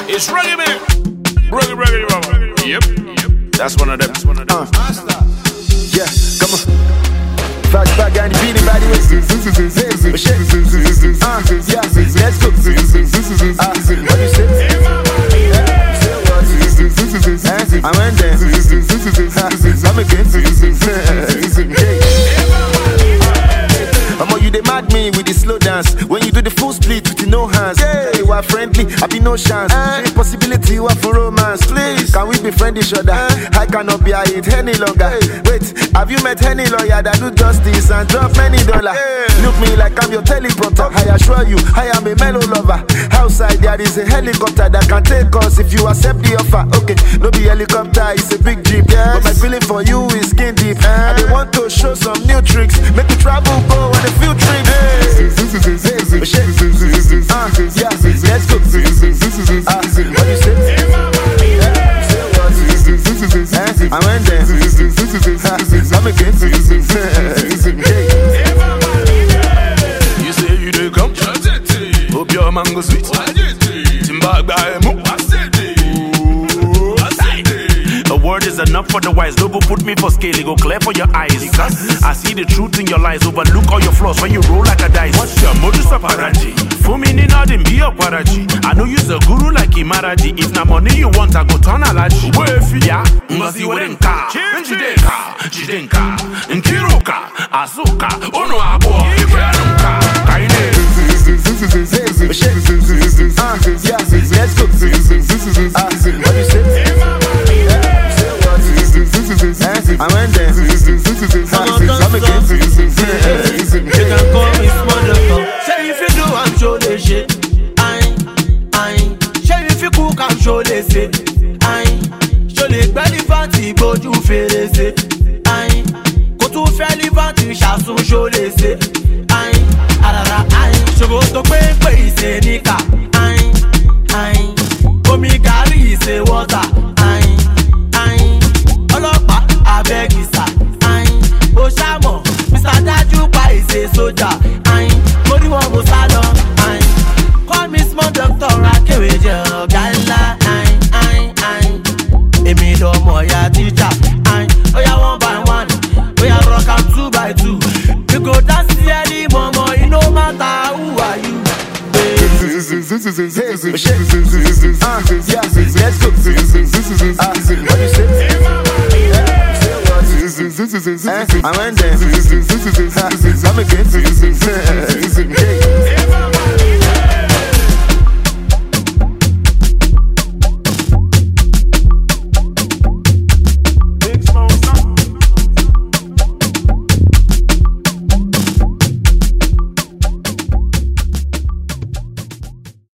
It's reggae, man. Reggae, reggae. Yep. That's one of them. Yeah, come on. Back and beating body with yeah, let's go. What you say? I went there. I'm again. You they mad me with the slow dance. When you do the full split with the no hands. Yeah, you are friendly, I be no chance. Possibility you are for romance. Please, can we befriend each other? I cannot be it any longer. Wait, have you met any lawyer that do justice and drop many dollars? Look me like I'm your teleprompter. I assure you, I am a mellow lover. Outside there is a helicopter that can take us if you accept the offer. Okay, no be helicopter, it's a big jeep. But my feeling for you is skin deep. I they want to show some new tricks. Make me travel, go on a few trips. Let's go. What you say? I went there. I'm again. You say you do come. Hope your mango sweet. A word is enough for the wise. Don't go put me for scale, it go clear for your eyes. I see the truth in your lies. Overlook all your flaws when you roll like a dice. What's your modus operandi? For me, Nina, be a paraji. I know you's a guru like Imaraji. If na money you want, I go turn a laji. Yeah, Masi Werenka, Jidenka, Nkiruka, Asuka, Ono Abo, Keranka, Kaine. Let's go. What you say? I went there. I'm again. You can call me motherfucker. Say if you do, I'm sure they shit. Aye. Say if you cook, I'm sure they say. Aye. Show les belly fanti, but you feel they say. Aye. Go to fairly fanti, chassou, show they say. Aye. Arara, aye. Je veux to pay, c'est nika. Aye. Komi gari, c'est water. Aye. Ọlọ́pàá abẹ́gìsà, ayin, ó ṣàmọ̀, Mr. Dájú pa ìṣe sójà, ayin, mórí wọn mo sá lọ, ayin, call me small doctor akéwì jẹ ọ̀gá ńlá, ayin, èmi lọmọ ya tíjà, ayin, óyá 1 by 1, óyá rock am 2 by 2, you go dance early mọ̀mọ́, it no matter who are you. Let's go. What you say? I went there. I'm again.